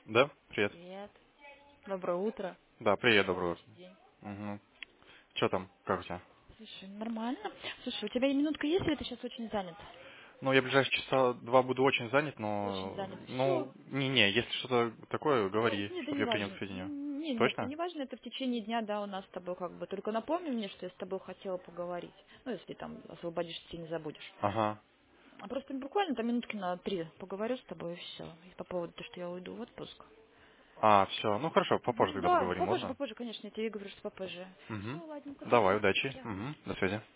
Да? Привет. Привет. Доброе утро. Да, привет, Как доброе утро. рабочий день? Угу. Что там? Как у тебя? Слушай, нормально. Слушай, у тебя минутка есть, или ты сейчас очень занят? Ну, я ближайшие часа два буду очень занят, Очень но... занят. Все. Ну, не-не, если что-то такое, говори, Нет, это чтобы не я принял к важно. сведению. Нет, это Точно? не важно, это в течение дня, да, у нас с тобой как бы. Только напомни мне, что я с тобой хотела поговорить. Ну, если там освободишься и не забудешь. Ага. А просто буквально там минутки на 3 поговорю с тобой и все. И по поводу того, что я уйду в отпуск. А, все. Ну, хорошо, попозже тогда Да, поговорим, попозже, можно? попозже, конечно, я тебе говорю, что попозже. Все, Угу. ладненько, Давай, давай. удачи. Чао. Угу. До связи.